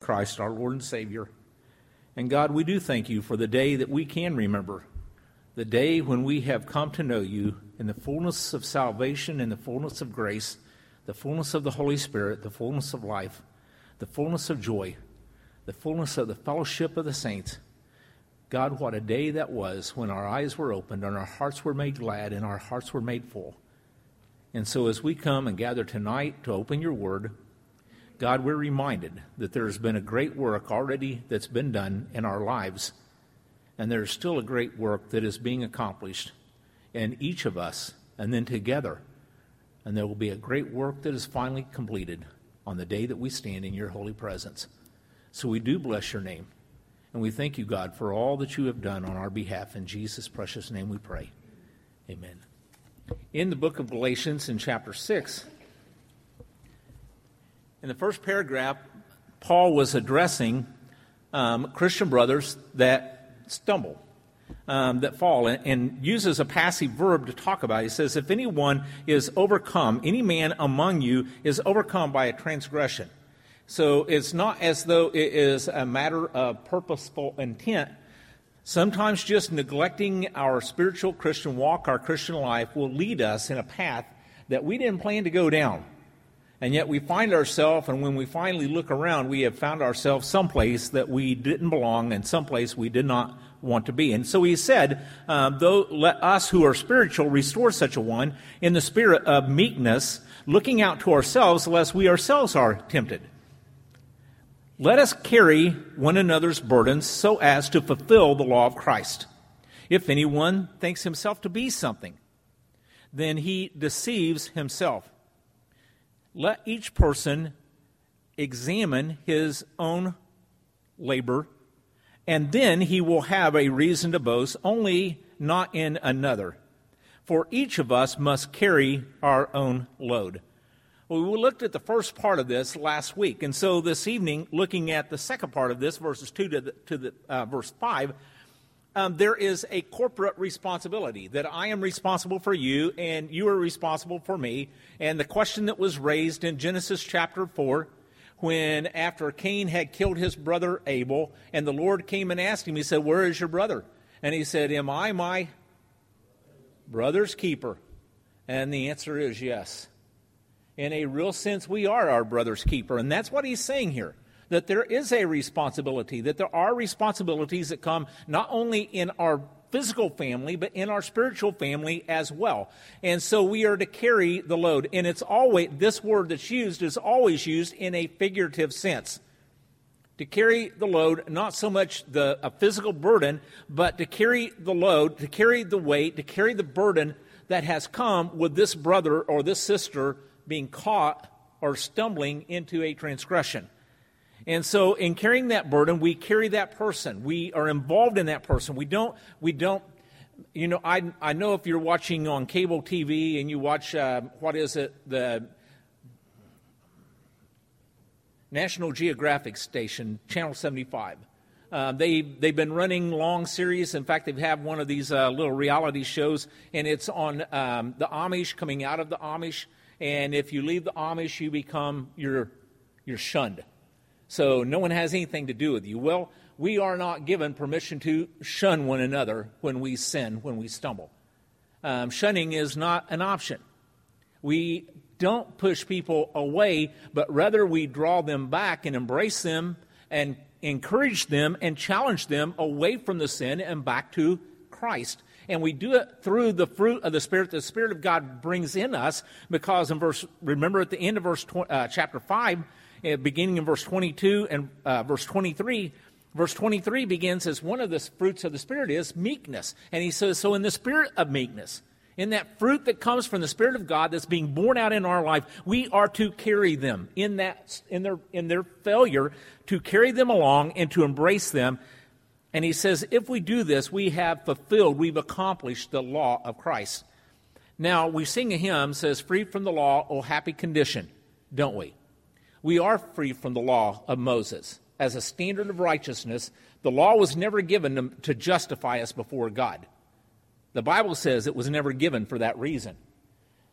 Christ, our Lord and Savior. And God, we do thank you for the day that we can remember, the day when we have come to know you in the fullness of salvation, in the fullness of grace, the fullness of the Holy Spirit, the fullness of life, the fullness of joy, the fullness of the fellowship of the saints. God, what a day that was when our eyes were opened and our hearts were made glad and our hearts were made full. And so as we come and gather tonight to open your word, God, we're reminded that there has been a great work already that's been done in our lives, and there's still a great work that is being accomplished in each of us and then together. And there will be a great work that is finally completed on the day that we stand in your holy presence. So we do bless your name, and we thank you, God, for all that you have done on our behalf. In Jesus' precious name we pray. Amen. In the book of Galatians in chapter 6, in the first paragraph, Paul was addressing Christian brothers that stumble, that fall, and uses a passive verb to talk about it. He says, if anyone is overcome, any man among you is overcome by a transgression. So it's not as though it is a matter of purposeful intent. Sometimes just neglecting our spiritual Christian walk, our Christian life, will lead us in a path that we didn't plan to go down. And yet we find ourselves, and when we finally look around, we have found ourselves someplace that we didn't belong and someplace we did not want to be. And so he said, though let us who are spiritual restore such a one in the spirit of meekness, looking out to ourselves, lest we ourselves are tempted. Let us carry one another's burdens so as to fulfill the law of Christ. If anyone thinks himself to be something, then he deceives himself. Let each person examine his own labor, and then he will have a reason to boast, only not in another. For each of us must carry our own load. Well, we looked at the first part of this last week, and so this evening, looking at the second part of this, verses 2 to verse 5, there is a corporate responsibility, that I am responsible for you and you are responsible for me. And the question that was raised in Genesis chapter 4, when after Cain had killed his brother Abel, and the Lord came and asked him, he said, where is your brother? And he said, am I my brother's keeper? And the answer is yes. In a real sense, we are our brother's keeper. And that's what he's saying here, that there is a responsibility, that there are responsibilities that come not only in our physical family, but in our spiritual family as well. And so we are to carry the load. And it's always, this word that's used is always used in a figurative sense. To carry the load, not so much a physical burden, but to carry the load, to carry the weight, to carry the burden that has come with this brother or this sister being caught or stumbling into a transgression. And so in carrying that burden, we carry that person. We are involved in that person. We don't, you know, I know if you're watching on cable TV and you watch, the National Geographic station, Channel 75. They've been running long series. In fact, they have one of these little reality shows, and it's on the Amish, coming out of the Amish. And if you leave the Amish, you're shunned. So no one has anything to do with you. Well, we are not given permission to shun one another when we sin, when we stumble. Shunning is not an option. We don't push people away, but rather we draw them back and embrace them and encourage them and challenge them away from the sin and back to Christ. And we do it through the fruit of the Spirit of God brings in us, because remember at the end of chapter 5, beginning in verse 22 and verse 23, verse 23 begins as one of the fruits of the Spirit is meekness. And he says, so in the spirit of meekness, in that fruit that comes from the Spirit of God that's being born out in our life, we are to carry them in their failure, to carry them along and to embrace them. And he says, if we do this, we've accomplished the law of Christ. Now, we sing a hymn, says, free from the law, oh happy condition, don't we? We are free from the law of Moses. As a standard of righteousness, the law was never given to justify us before God. The Bible says it was never given for that reason.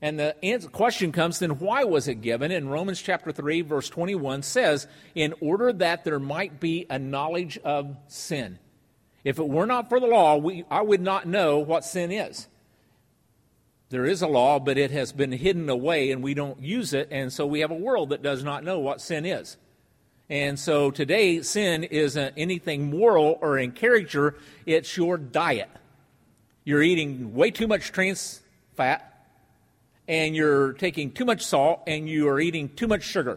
And the question comes, then why was it given? And Romans chapter 3, verse 21 says, in order that there might be a knowledge of sin. If it were not for the law, I would not know what sin is. There is a law, but it has been hidden away and we don't use it, and so we have a world that does not know what sin is. And so today, sin isn't anything moral or in character, it's your diet. You're eating way too much trans fat, and you're taking too much salt, and you are eating too much sugar.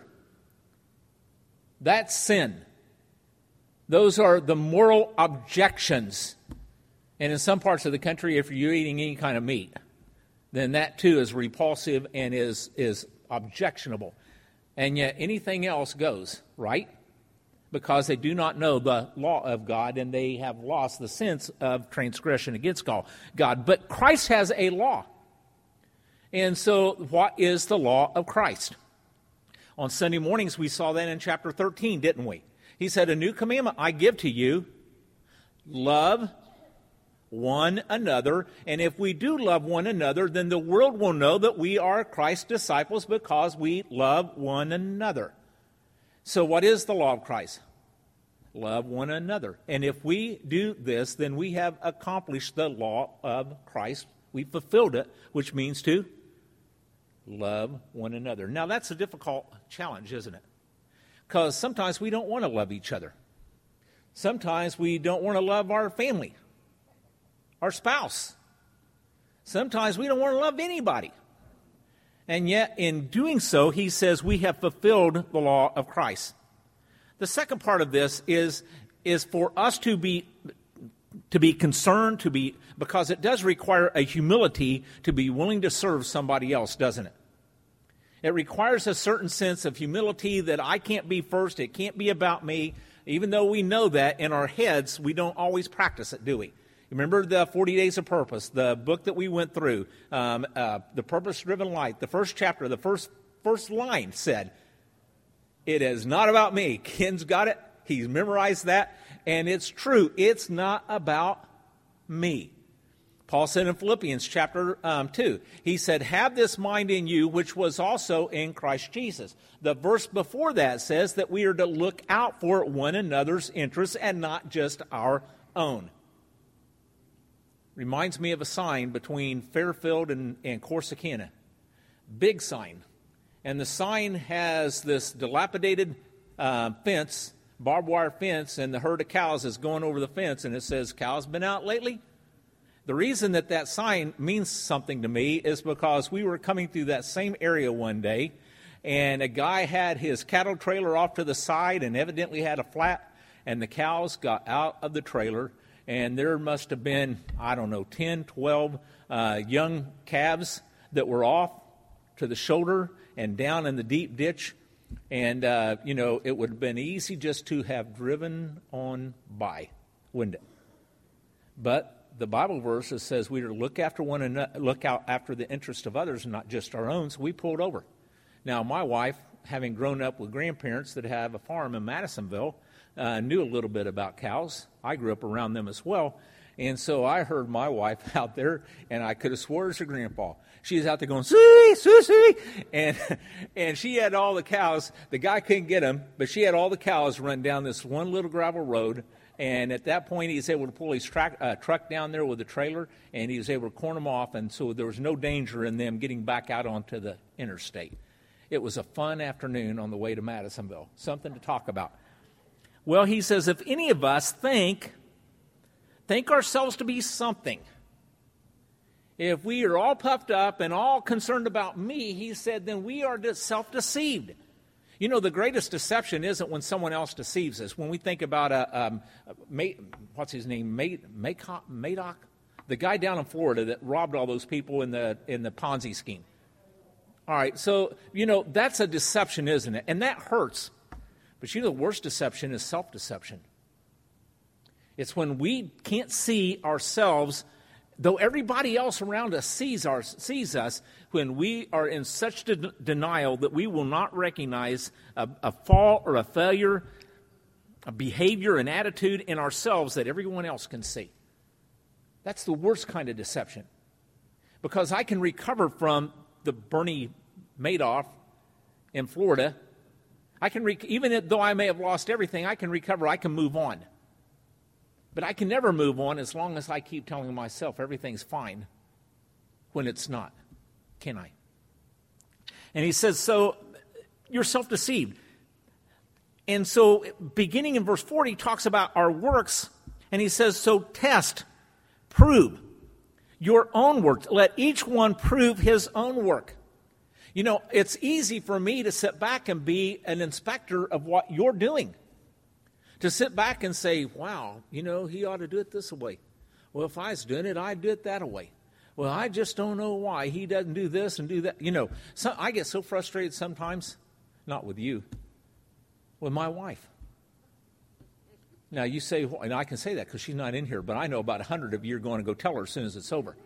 That's sin. Those are the moral objections. And in some parts of the country, if you're eating any kind of meat, then that too is repulsive and is objectionable. And yet anything else goes, right? Because they do not know the law of God, and they have lost the sense of transgression against God. But Christ has a law. And so what is the law of Christ? On Sunday mornings, we saw that in chapter 13, didn't we? He said, a new commandment I give to you, love one another. And if we do love one another, then the world will know that we are Christ's disciples because we love one another. So what is the law of Christ? Love one another. And if we do this, then we have accomplished the law of Christ. We fulfilled it, which means to love one another. Now, that's a difficult challenge, isn't it? Because sometimes we don't want to love each other. Sometimes we don't want to love our family, our spouse. Sometimes we don't want to love anybody. And yet, in doing so, he says we have fulfilled the law of Christ. The second part of this is for us to be concerned, because it does require a humility to be willing to serve somebody else, doesn't it? It requires a certain sense of humility that I can't be first, it can't be about me. Even though we know that in our heads, we don't always practice it, do we? Remember the 40 Days of Purpose, the book that we went through, The Purpose-Driven Life. The first chapter, the first line said, it is not about me. Ken's got it. He's memorized that. And it's true. It's not about me. Paul said in Philippians chapter 2, he said, have this mind in you, which was also in Christ Jesus. The verse before that says that we are to look out for one another's interests and not just our own. Reminds me of a sign between Fairfield and Corsicana. Big sign. And the sign has this dilapidated fence, barbed wire fence, and the herd of cows is going over the fence, and it says, cows been out lately? The reason that sign means something to me is because we were coming through that same area one day, and a guy had his cattle trailer off to the side and evidently had a flat, and the cows got out of the trailer, and there must have been, 10, 12 young calves that were off to the shoulder and down in the deep ditch. And, it would have been easy just to have driven on by, wouldn't it? But the Bible verse says we are to look out after the interest of others and not just our own, so we pulled over. Now, my wife, having grown up with grandparents that have a farm in Madisonville, knew a little bit about cows. I grew up around them as well. And so I heard my wife out there, and I could have swore it's her grandpa. She was out there going, "Susie, Susie," and she had all the cows. The guy couldn't get them, but she had all the cows run down this one little gravel road. And at that point, he was able to pull his truck down there with a trailer, and he was able to corn them off, and so there was no danger in them getting back out onto the interstate. It was a fun afternoon on the way to Madisonville, something to talk about. Well, he says, if any of us think ourselves to be something, if we are all puffed up and all concerned about me, he said, then we are self-deceived. You know, the greatest deception isn't when someone else deceives us. When we think about what's his name, Madoff, the guy down in Florida that robbed all those people in the Ponzi scheme. All right, so that's a deception, isn't it? And that hurts. But the worst deception is self-deception. It's when we can't see ourselves, though everybody else around us sees us, when we are in such denial that we will not recognize a fault or a failure, a behavior, an attitude in ourselves that everyone else can see. That's the worst kind of deception. Because I can recover from the Bernie Madoff in Florida. I can even though I may have lost everything, I can recover. I can move on. But I can never move on as long as I keep telling myself everything's fine when it's not. Can I? And he says, so you're self-deceived. And so beginning in verse 40, he talks about our works, and he says, so test, prove your own work. Let each one prove his own work. You know, it's easy for me to sit back and be an inspector of what you're doing. To sit back and say, wow, you know, he ought to do it this way. Well, if I was doing it, I'd do it that way. Well, I just don't know why he doesn't do this and do that. You know, I get so frustrated sometimes, not with you, with my wife. Now, you say, and I can say that because she's not in here, but I know about 100 of you are going to go tell her as soon as it's over.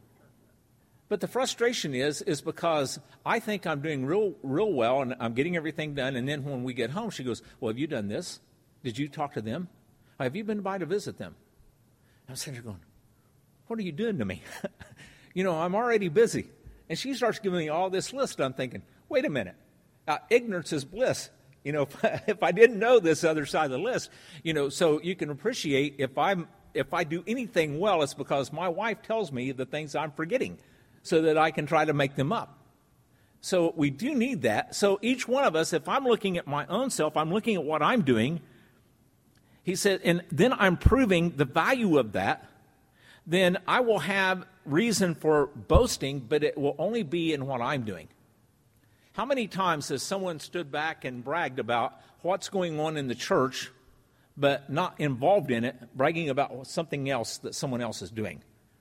But the frustration is because I think I'm doing real well and I'm getting everything done, and then when we get home, she goes, well, have you done this? Did you talk to them? Have you been by to visit them? I'm sitting there going, what are you doing to me? You know, I'm already busy. And she starts giving me all this list. I'm thinking, wait a minute. Ignorance is bliss. You know, if I didn't know this other side of the list, you know, so you can appreciate if I do anything well, it's because my wife tells me the things I'm forgetting so that I can try to make them up. So we do need that. So each one of us, if I'm looking at my own self, I'm looking at what I'm doing. He said, and then I'm proving the value of that, then I will have reason for boasting, but it will only be in what I'm doing. How many times has someone stood back and bragged about what's going on in the church, but not involved in it, bragging about something else that someone else is doing?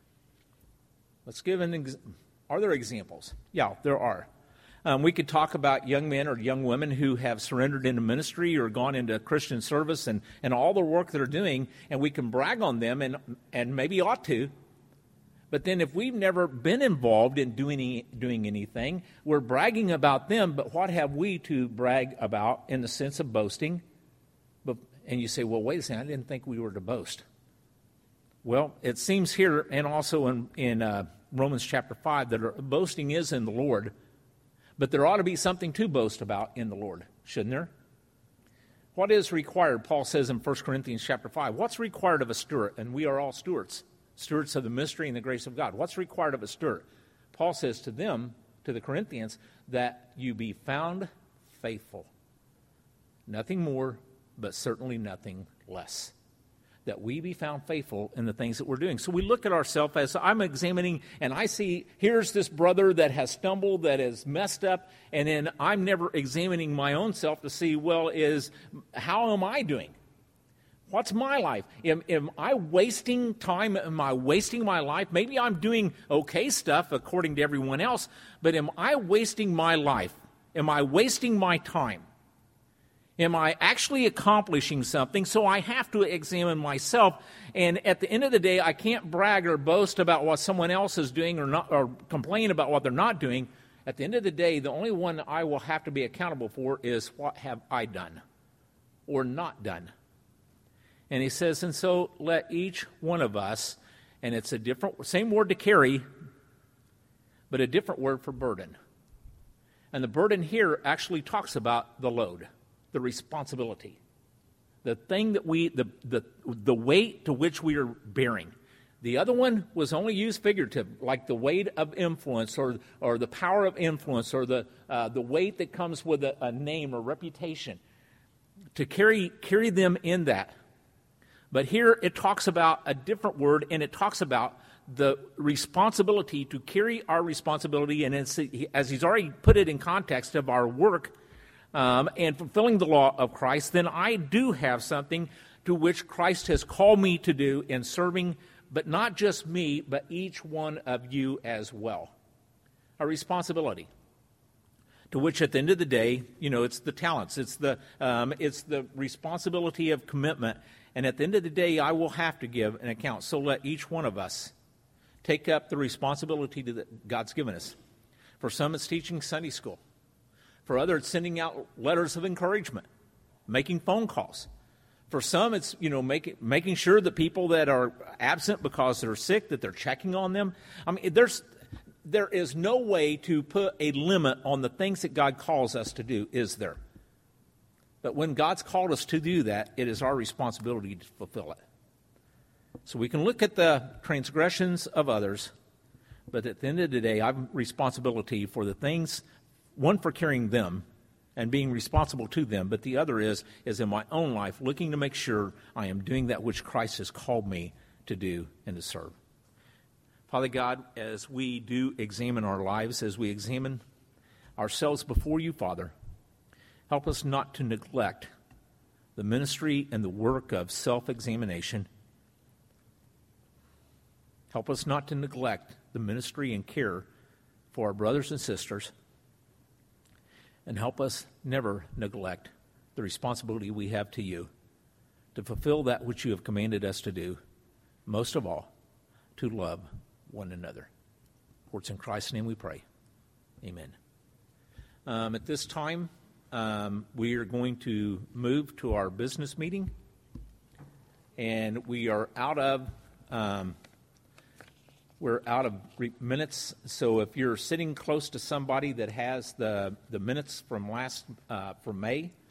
Let's give are there examples? Yeah, there are. We could talk about young men or young women who have surrendered into ministry or gone into Christian service and all the work they're doing, and we can brag on them and maybe ought to. But then if we've never been involved in doing anything, we're bragging about them, but what have we to brag about in the sense of boasting? And you say, well, wait a second, I didn't think we were to boast. Well, it seems here and also in Romans chapter 5 that boasting is in the Lord. But there ought to be something to boast about in the Lord, shouldn't there? What is required, Paul says in 1 Corinthians chapter 5, what's required of a steward? And we are all stewards of the mystery and the grace of God. What's required of a steward? Paul says to them, to the Corinthians, that you be found faithful. Nothing more, but certainly nothing less. That we be found faithful in the things that we're doing. So we look at ourselves as I'm examining, and I see here's this brother that has stumbled, that has messed up, and then I'm never examining my own self to see, well, how am I doing? What's my life? Am I wasting time? Am I wasting my life? Maybe I'm doing okay stuff according to everyone else, but am I wasting my life? Am I wasting my time? Am I actually accomplishing something? So I have to examine myself. And at the end of the day, I can't brag or boast about what someone else is doing or complain about what they're not doing. At the end of the day, the only one I will have to be accountable for is what have I done or not done. And he says, and so let each one of us, and it's same word to carry, but a different word for burden. And the burden here actually talks about the load. The responsibility, the thing that the weight to which we are bearing. The other one was only used figurative, like the weight of influence or the power of influence or the weight that comes with a name or reputation. To carry them in that. But here it talks about a different word, and it talks about the responsibility to carry our responsibility, and as he's already put it in context of our work, and fulfilling the law of Christ, then I do have something to which Christ has called me to do in serving, but not just me, but each one of you as well. A responsibility to which at the end of the day, you know, it's the talents, it's the responsibility of commitment, and at the end of the day, I will have to give an account. So let each one of us take up the responsibility that God's given us. For some, it's teaching Sunday school. For others, it's sending out letters of encouragement, making phone calls. For some, it's making sure that people that are absent because they're sick, that they're checking on them. I mean, there is no way to put a limit on the things that God calls us to do, is there? But when God's called us to do that, it is our responsibility to fulfill it. So we can look at the transgressions of others, but at the end of the day, I have responsibility for the things, one, for carrying them and being responsible to them, but the other is in my own life, looking to make sure I am doing that which Christ has called me to do and to serve. Father God, as we do examine our lives, as we examine ourselves before you, Father, help us not to neglect the ministry and the work of self-examination. Help us not to neglect the ministry and care for our brothers and sisters. And help us never neglect the responsibility we have to you to fulfill that which you have commanded us to do, most of all, to love one another. For it's in Christ's name we pray. Amen. At this time, we are going to move to our business meeting, and we are out of minutes. So if you're sitting close to somebody that has the minutes from May,